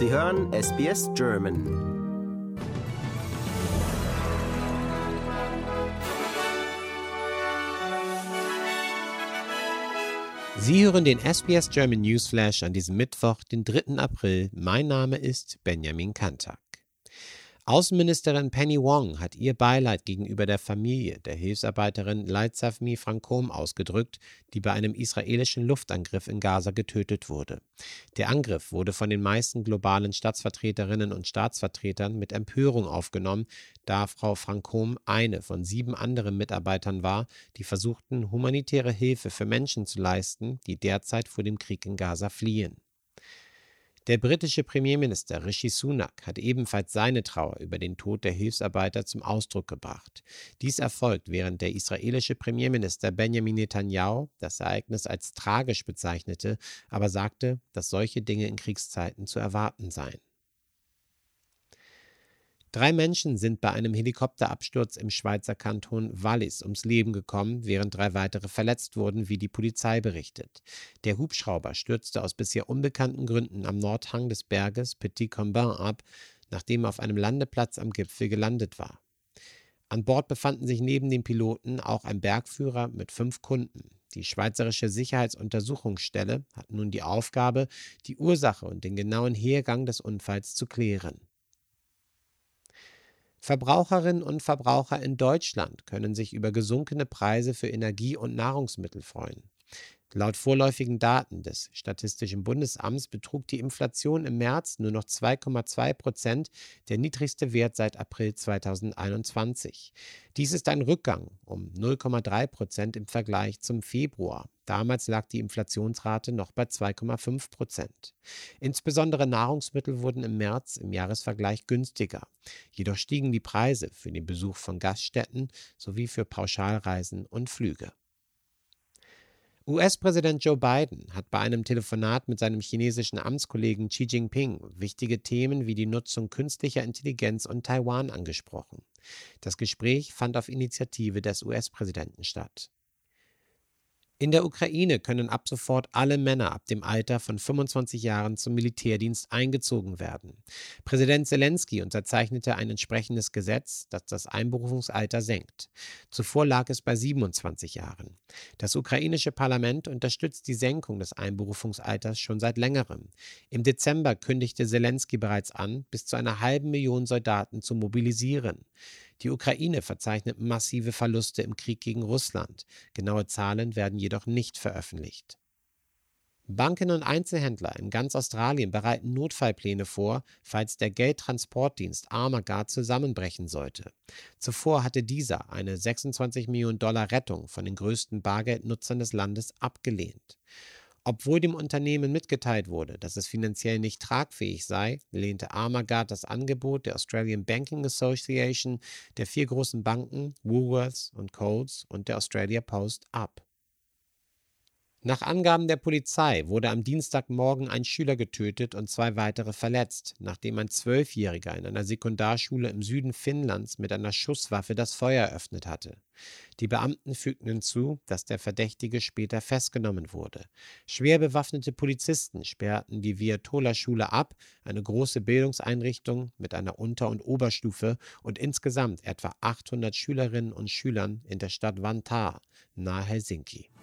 Sie hören SBS German. Sie hören den SBS German Newsflash an diesem Mittwoch, den 3. April. Mein Name ist Benjamin Kantak. Außenministerin Penny Wong hat ihr Beileid gegenüber der Familie der Hilfsarbeiterin Leitsafmi Frankom ausgedrückt, die bei einem israelischen Luftangriff in Gaza getötet wurde. Der Angriff wurde von den meisten globalen Staatsvertreterinnen und Staatsvertretern mit Empörung aufgenommen, da Frau Frankom eine von 7 anderen Mitarbeitern war, die versuchten, humanitäre Hilfe für Menschen zu leisten, die derzeit vor dem Krieg in Gaza fliehen. Der britische Premierminister Rishi Sunak hat ebenfalls seine Trauer über den Tod der Hilfsarbeiter zum Ausdruck gebracht. Dies erfolgt, während der israelische Premierminister Benjamin Netanyahu das Ereignis als tragisch bezeichnete, aber sagte, dass solche Dinge in Kriegszeiten zu erwarten seien. 3 Menschen sind bei einem Helikopterabsturz im Schweizer Kanton Wallis ums Leben gekommen, während 3 weitere verletzt wurden, wie die Polizei berichtet. Der Hubschrauber stürzte aus bisher unbekannten Gründen am Nordhang des Berges Petit Combin ab, nachdem er auf einem Landeplatz am Gipfel gelandet war. An Bord befanden sich neben dem Piloten auch ein Bergführer mit 5 Kunden. Die Schweizerische Sicherheitsuntersuchungsstelle hat nun die Aufgabe, die Ursache und den genauen Hergang des Unfalls zu klären. Verbraucherinnen und Verbraucher in Deutschland können sich über gesunkene Preise für Energie- und Nahrungsmittel freuen. Laut vorläufigen Daten des Statistischen Bundesamts betrug die Inflation im März nur noch 2,2%, der niedrigste Wert seit April 2021. Dies ist ein Rückgang um 0,3% im Vergleich zum Februar. Damals lag die Inflationsrate noch bei 2,5%. Insbesondere Nahrungsmittel wurden im März im Jahresvergleich günstiger. Jedoch stiegen die Preise für den Besuch von Gaststätten sowie für Pauschalreisen und Flüge. US-Präsident Joe Biden hat bei einem Telefonat mit seinem chinesischen Amtskollegen Xi Jinping wichtige Themen wie die Nutzung künstlicher Intelligenz und Taiwan angesprochen. Das Gespräch fand auf Initiative des US-Präsidenten statt. In der Ukraine können ab sofort alle Männer ab dem Alter von 25 Jahren zum Militärdienst eingezogen werden. Präsident Zelensky unterzeichnete ein entsprechendes Gesetz, das das Einberufungsalter senkt. Zuvor lag es bei 27 Jahren. Das ukrainische Parlament unterstützt die Senkung des Einberufungsalters schon seit längerem. Im Dezember kündigte Zelensky bereits an, bis zu 500.000 Soldaten zu mobilisieren. Die Ukraine verzeichnet massive Verluste im Krieg gegen Russland. Genaue Zahlen werden jedoch nicht veröffentlicht. Banken und Einzelhändler in ganz Australien bereiten Notfallpläne vor, falls der Geldtransportdienst Armaguard zusammenbrechen sollte. Zuvor hatte dieser eine $26 Millionen Rettung von den größten Bargeldnutzern des Landes abgelehnt. Obwohl dem Unternehmen mitgeteilt wurde, dass es finanziell nicht tragfähig sei, lehnte Armaguard das Angebot der Australian Banking Association, der 4 großen Banken Woolworths und Coles und der Australia Post ab. Nach Angaben der Polizei wurde am Dienstagmorgen ein Schüler getötet und 2 weitere verletzt, nachdem ein 12-Jähriger in einer Sekundarschule im Süden Finnlands mit einer Schusswaffe das Feuer eröffnet hatte. Die Beamten fügten hinzu, dass der Verdächtige später festgenommen wurde. Schwer bewaffnete Polizisten sperrten die Viatola-Schule ab, eine große Bildungseinrichtung mit einer Unter- und Oberstufe und insgesamt etwa 800 Schülerinnen und Schülern in der Stadt Vantaa, nahe Helsinki.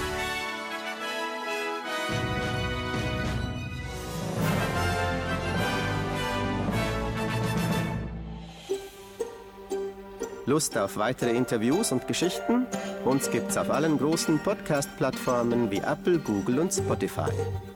Lust auf weitere Interviews und Geschichten? Uns gibt's auf allen großen Podcast-Plattformen wie Apple, Google und Spotify.